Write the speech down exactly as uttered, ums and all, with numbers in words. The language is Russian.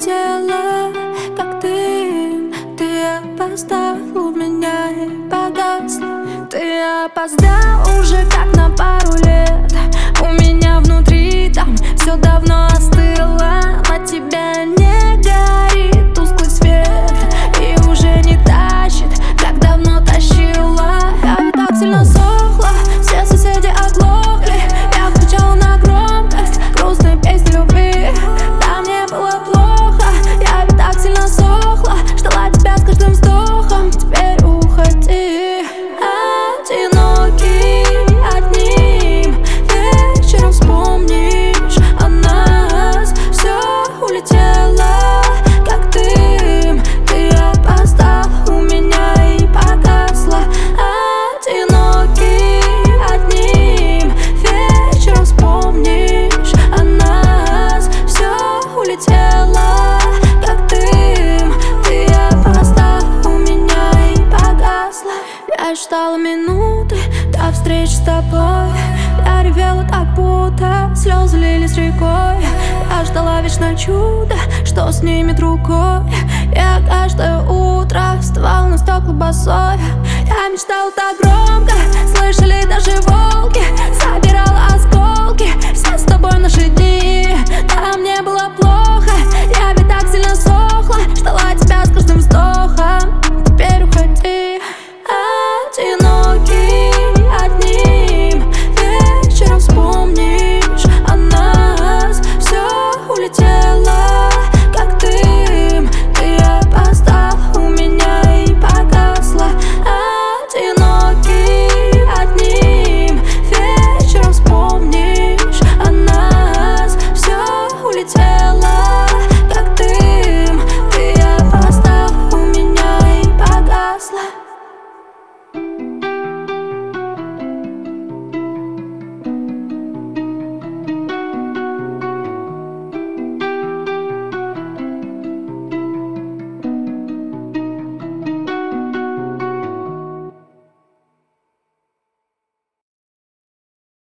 улетела, как ты. Ты опоздал у меня и погасла. Ты опоздал уже как на пару лет. У меня внутри там все давно остыло. На тебя не горит тусклый свет и уже не тащит, как давно тащила. Я так сильно сохла, все соседи оглохли. Я включала на громкость грустные песни любви. Да, мне было плохо, я ведь так сильно сохла. Ждала тебя с каждым вздохом, теперь уходи. Одинокий одним вечером вспомнишь о нас. Все улетело, как дым. Ты опоздал у меня и погасла. Одинокий одним вечером вспомнишь о нас. Все улетело, как дым. Ты опоздал у меня и погасла. Я считала минуты до встречи с тобой. Я ревела так, будто слезы лились рекой. Я ждала вечно чудо, что снимет рукой. Я каждое утро вставала на стекла босой. Я мечтала так громко, слышали даже вой.